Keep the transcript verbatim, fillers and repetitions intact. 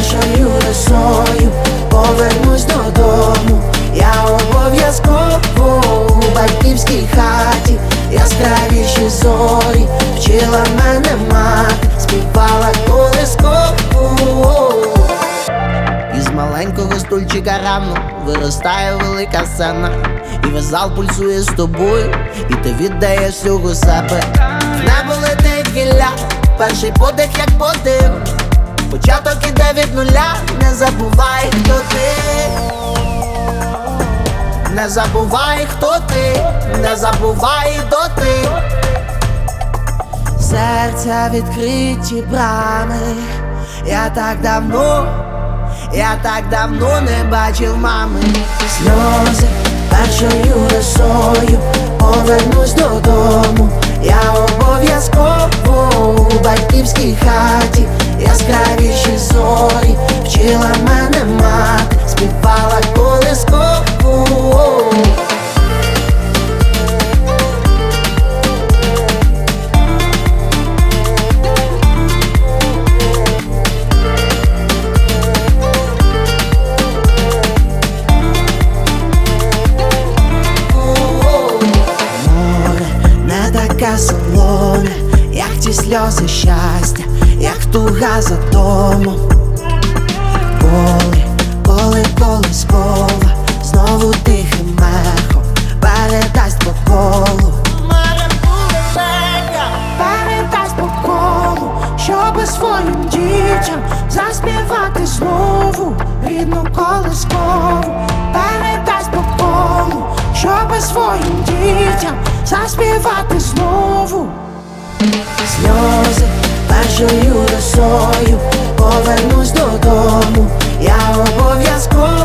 першою росою повернусь додому. Я обов'язково у батьківській хаті. Яскравіші зорі вчила мене мати, співала колискову. Із маленького стульчика рано виростає велика сцена, і весь зал пульсує з тобою, і ти віддаєш всього себе. В небо летить гілля, перший подих як подив. Початок іде від нуля, не забувай, хто ти. Не забувай, хто ти, не забувай доти. Серця відкриті брами. Я так давно, я так давно не бачив мами. Сльози першою росою повернусь додому. Я обов'язково у батьківській хаті. Яскравіші зорі вчила мене мати, співала колискову. Солоне, як ті сльози щастя, як туга за домом. Коли, коли колискова знову тихим ехом передасть по колу. Передасть по колу, щоби своїм дітям заспівати знову рідну колискову. Передасть по колу, щоби своїм дітям заспівати знову. Сльози першою росою повернусь додому. Я обов'язково